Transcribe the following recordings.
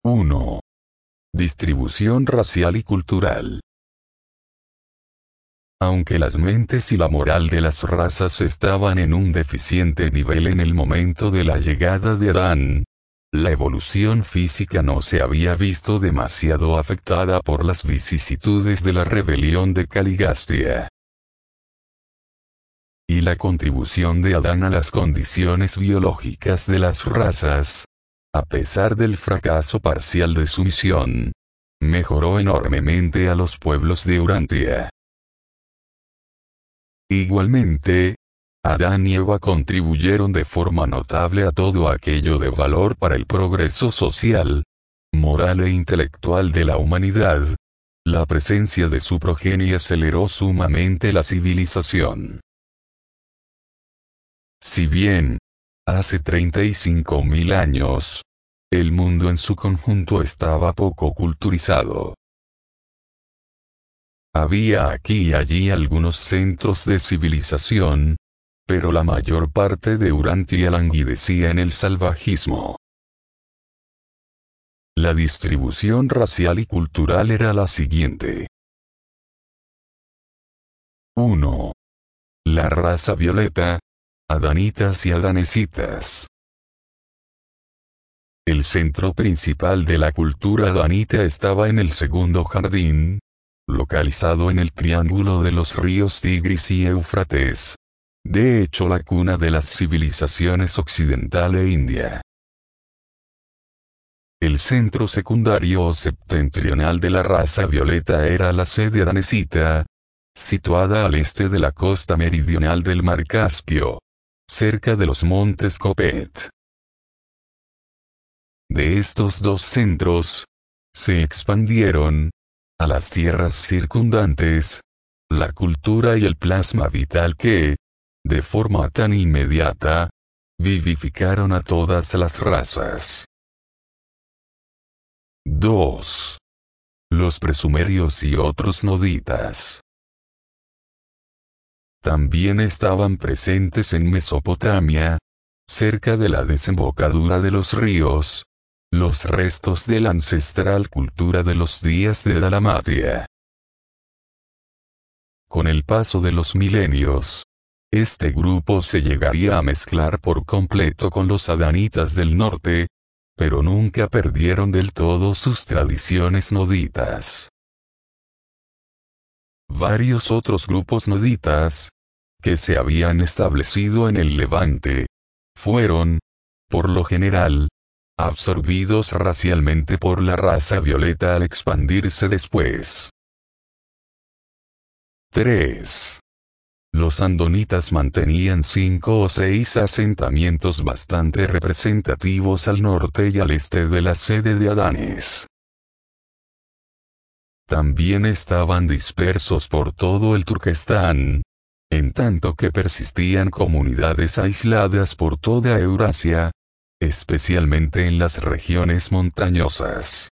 1. Distribución racial y cultural. Aunque las mentes y la moral de las razas estaban en un deficiente nivel en el momento de la llegada de Adán, la evolución física no se había visto demasiado afectada por las vicisitudes de la rebelión de Caligastia. Y la contribución de Adán a las condiciones biológicas de las razas, a pesar del fracaso parcial de su misión, mejoró enormemente a los pueblos de Urantia. Igualmente, Adán y Eva contribuyeron de forma notable a todo aquello de valor para el progreso social, moral e intelectual de la humanidad. La presencia de su progenie aceleró sumamente la civilización. Si bien, hace 35.000 años, el mundo en su conjunto estaba poco culturizado. Había aquí y allí algunos centros de civilización, pero la mayor parte de Urantia languidecía en el salvajismo. La distribución racial y cultural era la siguiente. 1. La raza violeta, adanitas y adanesitas. El centro principal de la cultura adanita estaba en el segundo jardín, localizado en el triángulo de los ríos Tigris y Éufrates. De hecho, la cuna de las civilizaciones occidental e India. El centro secundario o septentrional de la raza violeta era la sede adanesita, situada al este de la costa meridional del mar Caspio, cerca de los montes Kopet. De estos dos centros, se expandieron, a las tierras circundantes, la cultura y el plasma vital que, de forma tan inmediata, vivificaron a todas las razas. 2. Los presumerios y otros noditas. También estaban presentes en Mesopotamia, cerca de la desembocadura de los ríos, los restos de la ancestral cultura de los días de Dalmatia. Con el paso de los milenios, este grupo se llegaría a mezclar por completo con los adanitas del norte, pero nunca perdieron del todo sus tradiciones noditas. Varios otros grupos noditas, que se habían establecido en el Levante, fueron, por lo general, absorbidos racialmente por la raza violeta al expandirse después. 3. Los andonitas mantenían 5 o 6 asentamientos bastante representativos al norte y al este de la sede de Adanes. También estaban dispersos por todo el Turquestán, en tanto que persistían comunidades aisladas por toda Eurasia, especialmente en las regiones montañosas.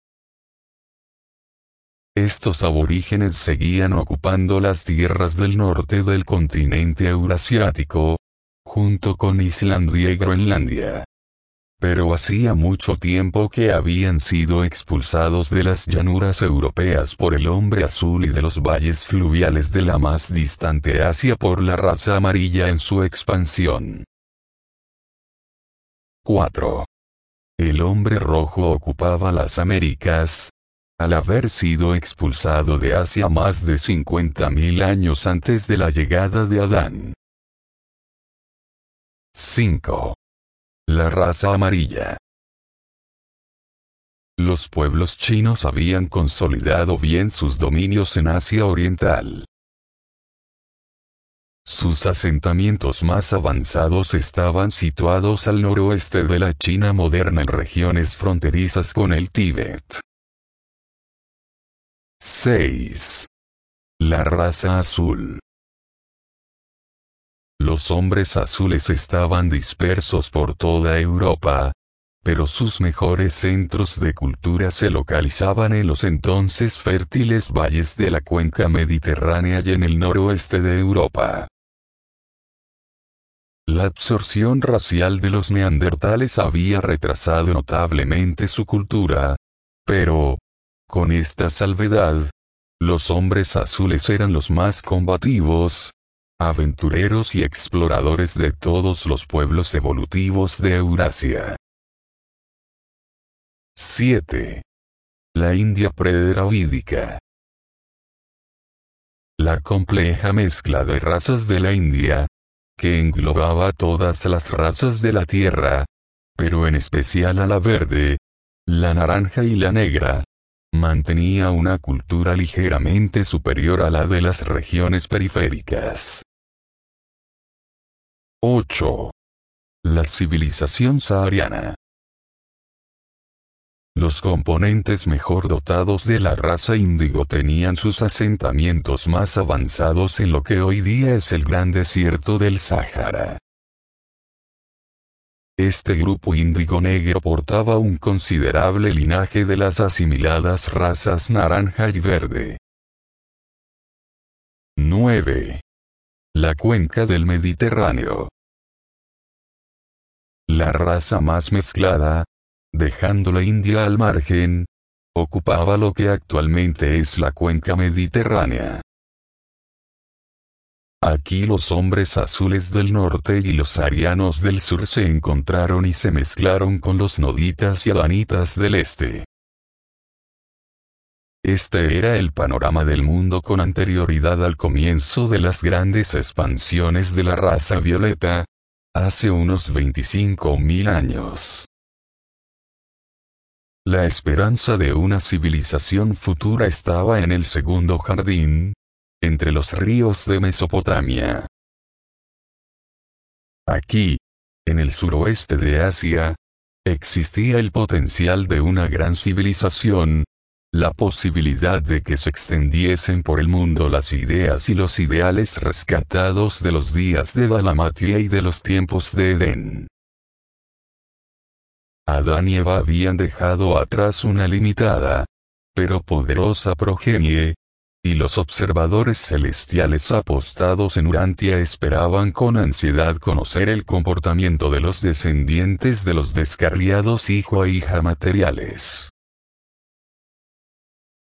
Estos aborígenes seguían ocupando las tierras del norte del continente eurasiático, junto con Islandia y Groenlandia. Pero hacía mucho tiempo que habían sido expulsados de las llanuras europeas por el hombre azul y de los valles fluviales de la más distante Asia por la raza amarilla en su expansión. 4. El hombre rojo ocupaba las Américas, al haber sido expulsado de Asia más de 50.000 años antes de la llegada de Adán. 5. La raza amarilla. Los pueblos chinos habían consolidado bien sus dominios en Asia Oriental. Sus asentamientos más avanzados estaban situados al noroeste de la China moderna en regiones fronterizas con el Tíbet. 6. La raza azul. Los hombres azules estaban dispersos por toda Europa, pero sus mejores centros de cultura se localizaban en los entonces fértiles valles de la cuenca mediterránea y en el noroeste de Europa. La absorción racial de los neandertales había retrasado notablemente su cultura, Pero, con esta salvedad, los hombres azules eran los más combativos, aventureros y exploradores de todos los pueblos evolutivos de Eurasia. 7. La India predravídica. La compleja mezcla de razas de la India, que englobaba a todas las razas de la Tierra, pero en especial a la verde, la naranja y la negra, mantenía una cultura ligeramente superior a la de las regiones periféricas. 8. La civilización sahariana. Los componentes mejor dotados de la raza índigo tenían sus asentamientos más avanzados en lo que hoy día es el gran desierto del Sáhara. Este grupo índigo negro portaba un considerable linaje de las asimiladas razas naranja y verde. 9. La cuenca del Mediterráneo. La raza más mezclada, dejando la India al margen, ocupaba lo que actualmente es la cuenca mediterránea. Aquí los hombres azules del norte y los arianos del sur se encontraron y se mezclaron con los noditas y adanitas del este. Este era el panorama del mundo con anterioridad al comienzo de las grandes expansiones de la raza violeta, hace unos 25.000 años. La esperanza de una civilización futura estaba en el segundo jardín, entre los ríos de Mesopotamia. Aquí, en el suroeste de Asia, existía el potencial de una gran civilización, la posibilidad de que se extendiesen por el mundo las ideas y los ideales rescatados de los días de Dalmatia y de los tiempos de Edén. Adán y Eva habían dejado atrás una limitada, pero poderosa progenie, y los observadores celestiales apostados en Urantia esperaban con ansiedad conocer el comportamiento de los descendientes de los descarriados hijo e hija materiales.